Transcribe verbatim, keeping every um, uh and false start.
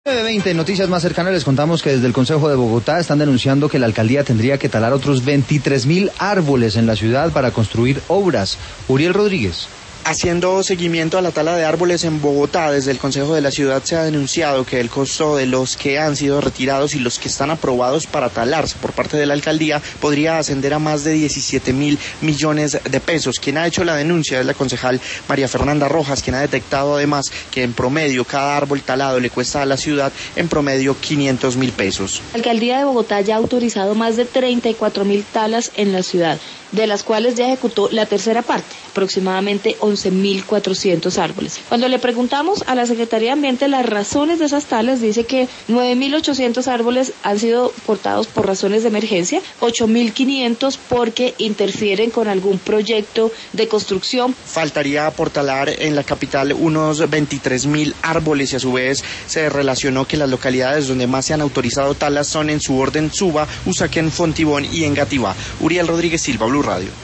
nueve veinte, noticias más cercanas, les contamos que desde el Consejo de Bogotá están denunciando que la alcaldía tendría que talar otros veintitrés mil árboles en la ciudad para construir obras. Uriel Rodríguez. Haciendo seguimiento a la tala de árboles en Bogotá, desde el Consejo de la Ciudad se ha denunciado que el costo de los que han sido retirados y los que están aprobados para talarse por parte de la alcaldía podría ascender a más de diecisiete mil millones de pesos. Quien ha hecho la denuncia es la concejal María Fernanda Rojas, quien ha detectado además que en promedio cada árbol talado le cuesta a la ciudad en promedio quinientos mil pesos. La alcaldía de Bogotá ya ha autorizado más de treinta y cuatro mil talas en la ciudad, de las cuales ya ejecutó la tercera parte, aproximadamente once mil cuatrocientos árboles. Cuando le preguntamos a la Secretaría de Ambiente las razones de esas talas, dice que nueve mil ochocientos árboles han sido cortados por razones de emergencia, ocho mil quinientos porque interfieren con algún proyecto de construcción. Faltaría por talar en la capital unos veintitrés mil árboles y a su vez se relacionó que las localidades donde más se han autorizado talas son en su orden Suba, Usaquén, Fontibón y Engativá. Uriel Rodríguez Silva, Blue Radio.